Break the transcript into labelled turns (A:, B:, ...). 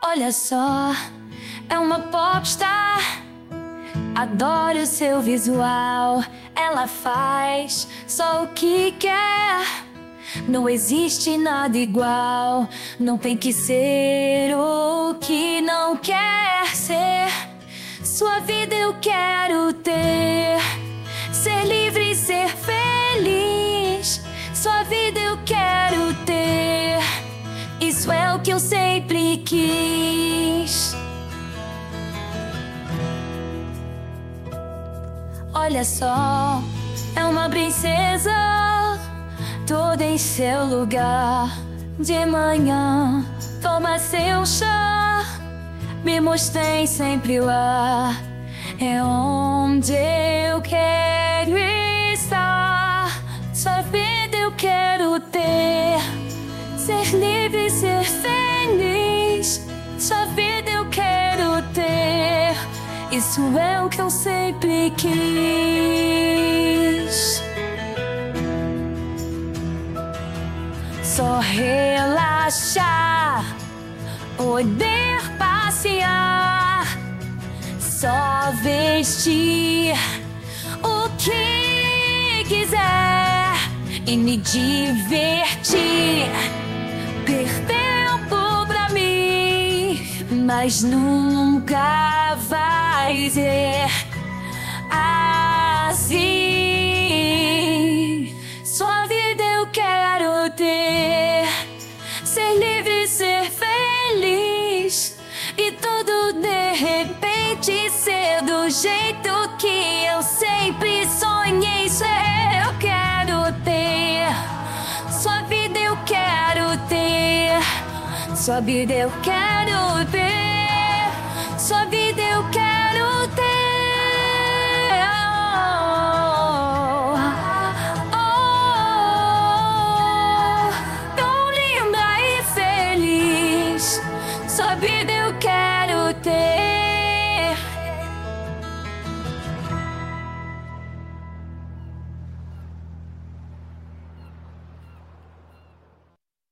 A: Olha só, é uma popstar. Adoro seu visual. Ela faz só o que quer. Não existe nada igual. Não tem que ser o que não quer ser. Sua vida eu quero ter. Ser livre e ser feliz. Sua vida eu quero ter. Isso é o que eu sempre quis. Olha só, é uma princesa, toda em seu lugar. De manhã, toma seu chá, me mostém sempre lá. É onde eu quero estar. Sua vida eu quero ter. Ser livre e ser feliz. Sua vida eu quero ter. Isso é o que eu sempre quis. Só relaxar, poder passear, só vestir o que quiser e me divertir. Tempo pra mim, mas nunca vai ser assim. Sua vida eu quero ter. Ser livre e ser feliz. E tudo de repente ser do jeito que eu sempre sonhei ser. Eu quero ter. Sua vida eu quero ter. Sua vida eu quero ter. Sua vida